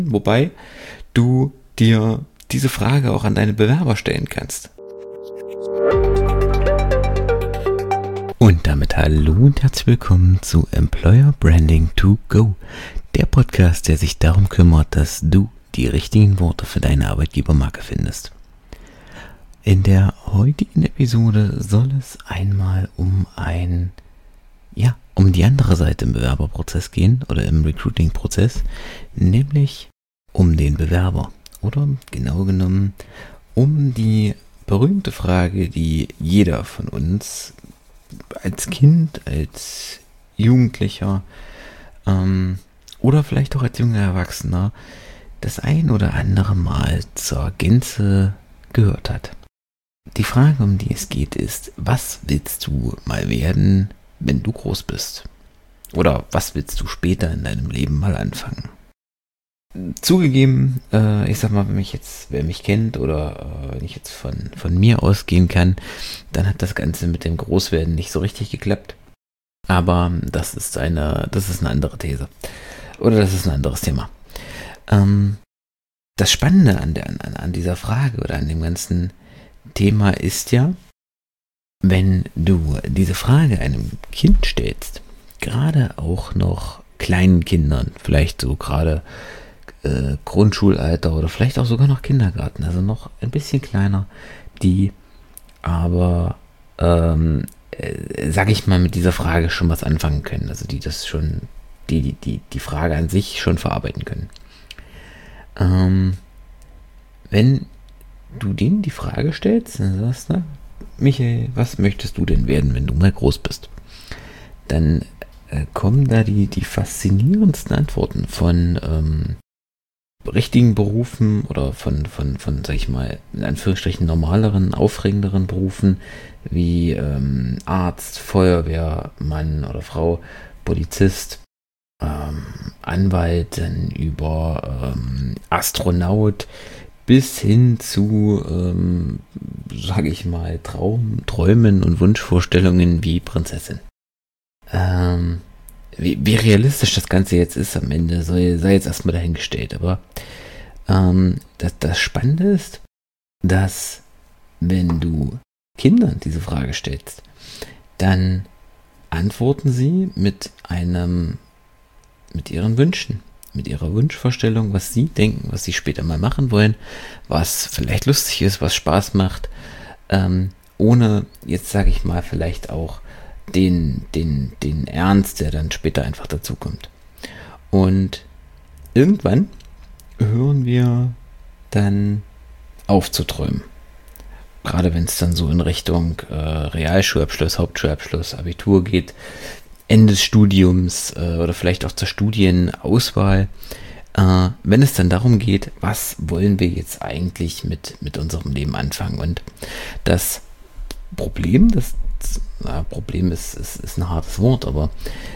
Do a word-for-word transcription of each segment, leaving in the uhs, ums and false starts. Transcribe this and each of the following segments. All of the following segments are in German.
wobei du dir diese Frage auch an deine Bewerber stellen kannst. Und damit hallo und herzlich willkommen zu Employer Branding to Go, der Podcast, der sich darum kümmert, dass du die richtigen Worte für deine Arbeitgebermarke findest. In der heutigen Episode soll es einmal um ein, ja, um die andere Seite im Bewerberprozess gehen oder im Recruiting-Prozess, nämlich um den Bewerber oder genau genommen um die berühmte Frage, die jeder von uns als Kind, als Jugendlicher ähm, oder vielleicht auch als junger Erwachsener das ein oder andere Mal zur Gänze gehört hat. Die Frage, um die es geht, ist, was willst du mal werden, wenn du groß bist? Oder was willst du später in deinem Leben mal anfangen? Zugegeben, äh, ich sag mal, wenn mich jetzt, wer mich kennt oder äh, wenn ich jetzt von, von mir ausgehen kann, dann hat das Ganze mit dem Großwerden nicht so richtig geklappt. Aber das ist eine, das ist eine andere These. Oder das ist ein anderes Thema. Ähm, das Spannende an, der, an, an dieser Frage oder an dem ganzen Thema ist ja, wenn du diese Frage einem Kind stellst, gerade auch noch kleinen Kindern, vielleicht so gerade äh, Grundschulalter oder vielleicht auch sogar noch Kindergarten, also noch ein bisschen kleiner, die aber, ähm, äh, sag ich mal, mit dieser Frage schon was anfangen können, also die das schon, die die, die, die Frage an sich schon verarbeiten können. Ähm, wenn du denen die Frage stellst, dann sagst du, Michael, was möchtest du denn werden, wenn du mal groß bist? Dann äh, kommen da die, die faszinierendsten Antworten von ähm, richtigen Berufen oder von, von, von, sag ich mal, in Anführungsstrichen normaleren, aufregenderen Berufen wie ähm, Arzt, Feuerwehrmann oder Frau, Polizist, ähm, Anwalt, dann über ähm, Astronaut, bis hin zu, ähm, sage ich mal, Traum, Träumen und Wunschvorstellungen wie Prinzessin. Ähm, wie, wie realistisch das Ganze jetzt ist am Ende, sei, sei jetzt erstmal dahingestellt. Aber ähm, das, das Spannende ist, dass wenn du Kindern diese Frage stellst, dann antworten sie mit einem, mit ihren Wünschen. Mit ihrer Wunschvorstellung, was sie denken, was sie später mal machen wollen, was vielleicht lustig ist, was Spaß macht, ähm, ohne, jetzt sage ich mal, vielleicht auch den, den, den Ernst, der dann später einfach dazukommt. Und irgendwann hören wir dann auf zu träumen. Gerade wenn es dann so in Richtung äh, Realschulabschluss, Hauptschulabschluss, Abitur geht, Ende des Studiums äh, oder vielleicht auch zur Studienauswahl, äh, wenn es dann darum geht, was wollen wir jetzt eigentlich mit, mit unserem Leben anfangen. Und das Problem, das na, Problem ist, ist, ist ein hartes Wort, aber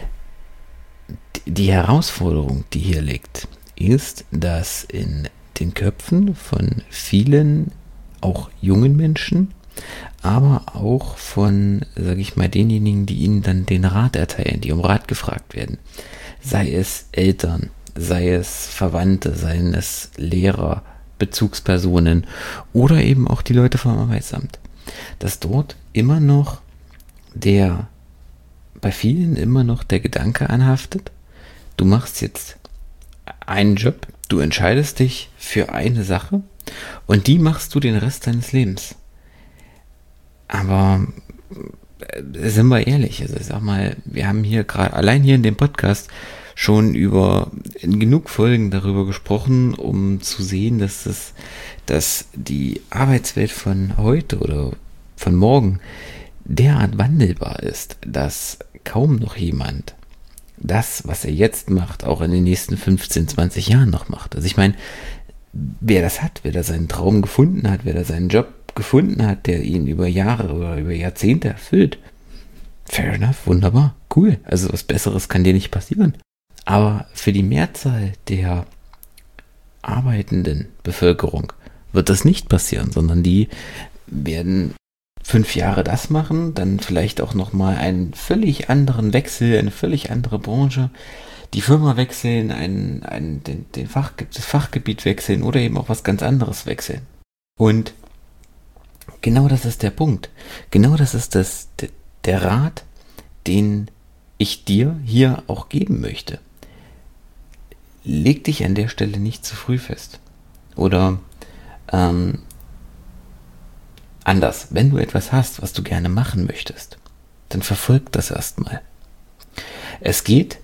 die Herausforderung, die hier liegt, ist, dass in den Köpfen von vielen, auch jungen Menschen, aber auch von, sage ich mal, denjenigen, die ihnen dann den Rat erteilen, die um Rat gefragt werden. Sei es Eltern, sei es Verwandte, seien es Lehrer, Bezugspersonen oder eben auch die Leute vom Arbeitsamt. Dass dort immer noch der, bei vielen immer noch der Gedanke anhaftet, du machst jetzt einen Job, du entscheidest dich für eine Sache und die machst du den Rest deines Lebens. Aber äh, sind wir ehrlich, also ich sag mal, wir haben hier gerade, allein hier in dem Podcast schon über, in genug Folgen darüber gesprochen, um zu sehen, dass das, dass die Arbeitswelt von heute oder von morgen derart wandelbar ist, dass kaum noch jemand das, was er jetzt macht, auch in den nächsten fünfzehn, zwanzig Jahren noch macht. Also ich meine, wer das hat, wer da seinen Traum gefunden hat, wer da seinen Job gefunden hat, der ihn über Jahre oder über Jahrzehnte erfüllt, fair enough, wunderbar, cool. Also was Besseres kann dir nicht passieren. Aber für die Mehrzahl der arbeitenden Bevölkerung wird das nicht passieren, sondern die werden fünf Jahre das machen, dann vielleicht auch nochmal einen völlig anderen Wechsel, eine völlig andere Branche, die Firma wechseln, ein, ein, den, den Fach, das Fachgebiet wechseln oder eben auch was ganz anderes wechseln. Und genau das ist der Punkt. Genau das ist das, der Rat, den ich dir hier auch geben möchte. Leg dich an der Stelle nicht zu früh fest. Oder ähm, anders, wenn du etwas hast, was du gerne machen möchtest, dann verfolg das erstmal. Es geht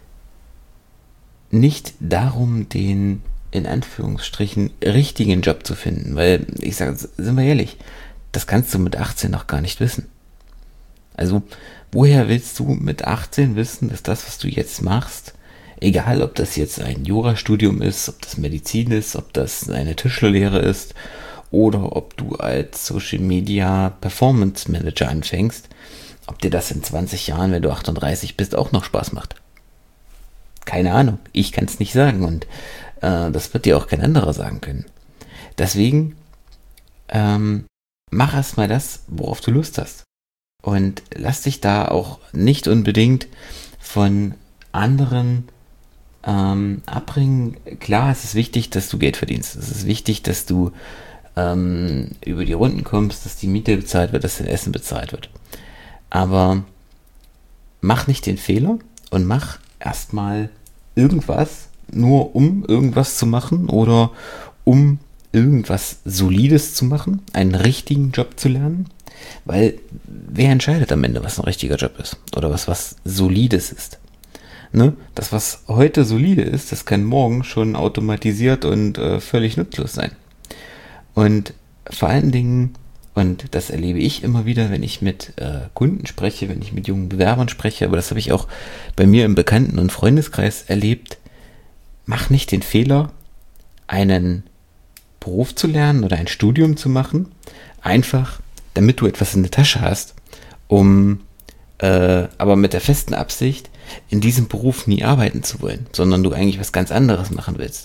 nicht darum, den in Anführungsstrichen richtigen Job zu finden, weil ich sage, sind wir ehrlich, das kannst du mit achtzehn noch gar nicht wissen. Also, woher willst du mit achtzehn wissen, dass das, was du jetzt machst, egal ob das jetzt ein Jurastudium ist, ob das Medizin ist, ob das eine Tischlerlehre ist oder ob du als Social Media Performance Manager anfängst, ob dir das in zwanzig Jahren, wenn du achtunddreißig bist, auch noch Spaß macht. Keine Ahnung, ich kann es nicht sagen und äh, das wird dir auch kein anderer sagen können. Deswegen ähm, mach erstmal das, worauf du Lust hast. Und lass dich da auch nicht unbedingt von anderen ähm, abbringen. Klar, es ist wichtig, dass du Geld verdienst. Es ist wichtig, dass du ähm, über die Runden kommst, dass die Miete bezahlt wird, dass dein Essen bezahlt wird. Aber mach nicht den Fehler und mach erstmal irgendwas, nur um irgendwas zu machen oder um irgendwas Solides zu machen, einen richtigen Job zu lernen. Weil wer entscheidet am Ende, was ein richtiger Job ist oder was was Solides ist? Ne? Das, was heute solide ist, das kann morgen schon automatisiert und äh, völlig nutzlos sein. Und vor allen Dingen, und das erlebe ich immer wieder, wenn ich mit äh, Kunden spreche, wenn ich mit jungen Bewerbern spreche, aber das habe ich auch bei mir im Bekannten- und Freundeskreis erlebt, mach nicht den Fehler, einen Beruf zu lernen oder ein Studium zu machen, einfach damit du etwas in der Tasche hast, um äh, aber mit der festen Absicht, in diesem Beruf nie arbeiten zu wollen, sondern du eigentlich was ganz anderes machen willst.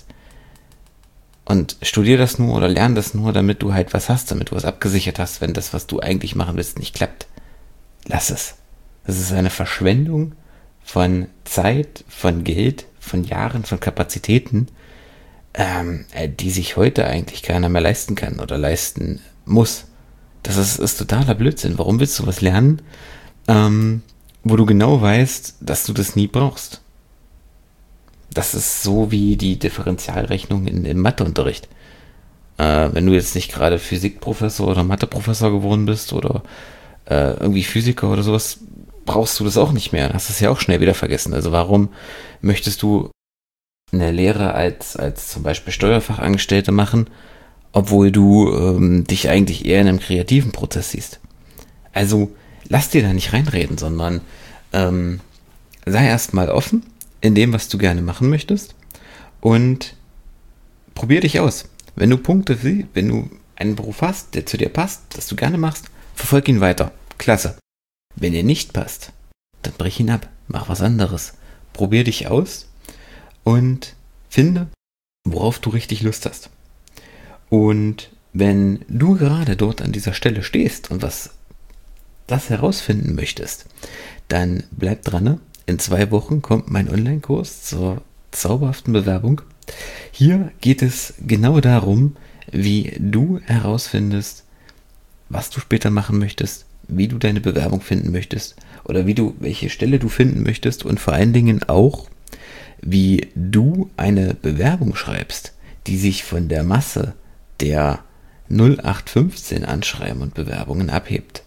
Und studier das nur oder lern das nur, damit du halt was hast, damit du was abgesichert hast, wenn das, was du eigentlich machen willst, nicht klappt. Lass es. Das ist eine Verschwendung von Zeit, von Geld, von Jahren, von Kapazitäten, ähm, die sich heute eigentlich keiner mehr leisten kann oder leisten muss. Das ist, ist totaler Blödsinn. Warum willst du was lernen, ähm, wo du genau weißt, dass du das nie brauchst? Das ist so wie die Differentialrechnung in, im Matheunterricht. Äh, wenn du jetzt nicht gerade Physikprofessor oder Matheprofessor geworden bist oder äh, irgendwie Physiker oder sowas, brauchst du das auch nicht mehr. Dann hast du es ja auch schnell wieder vergessen. Also warum möchtest du eine Lehre als, als zum Beispiel Steuerfachangestellte machen, obwohl du ähm, dich eigentlich eher in einem kreativen Prozess siehst? Also lass dir da nicht reinreden, sondern ähm, sei erstmal offen in dem, was du gerne machen möchtest und probier dich aus. Wenn du Punkte, wenn du einen Beruf hast, der zu dir passt, das du gerne machst, verfolg ihn weiter. Klasse. Wenn er nicht passt, dann brich ihn ab. Mach was anderes. Probier dich aus und finde, worauf du richtig Lust hast. Und wenn du gerade dort an dieser Stelle stehst und was das herausfinden möchtest, dann bleib dran. In zwei Wochen kommt mein Online-Kurs zur zauberhaften Bewerbung. Hier geht es genau darum, wie du herausfindest, was du später machen möchtest, wie du deine Bewerbung finden möchtest oder wie du, welche Stelle du finden möchtest und vor allen Dingen auch, wie du eine Bewerbung schreibst, die sich von der Masse der null acht fünfzehn Anschreiben und Bewerbungen abhebt.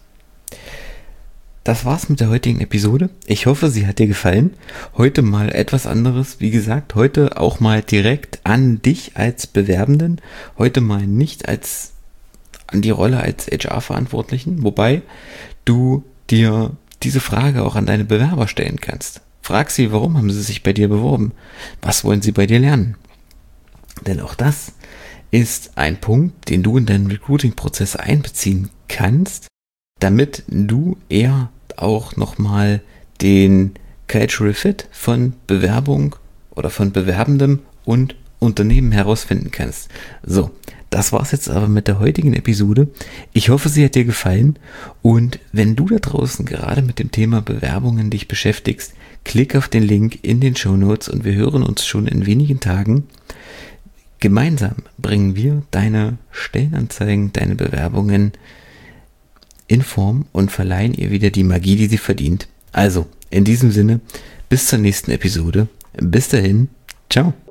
Das war's mit der heutigen Episode. Ich hoffe, sie hat dir gefallen. Heute mal etwas anderes. Wie gesagt, heute auch mal direkt an dich als Bewerbenden. Heute mal nicht als an die Rolle als H R-Verantwortlichen, wobei du dir diese Frage auch an deine Bewerber stellen kannst. Frag sie, warum haben sie sich bei dir beworben? Was wollen sie bei dir lernen? Denn auch das ist ein Punkt, den du in deinen Recruiting-Prozess einbeziehen kannst, damit du eher auch nochmal den Cultural Fit von Bewerbung oder von Bewerbendem und Unternehmen herausfinden kannst. So, das war's jetzt aber mit der heutigen Episode. Ich hoffe, sie hat dir gefallen. Und wenn du da draußen gerade mit dem Thema Bewerbungen dich beschäftigst, klick auf den Link in den Shownotes und wir hören uns schon in wenigen Tagen. Gemeinsam bringen wir deine Stellenanzeigen, deine Bewerbungen in Form und verleihen ihr wieder die Magie, die sie verdient. Also, in diesem Sinne, bis zur nächsten Episode. Bis dahin, ciao.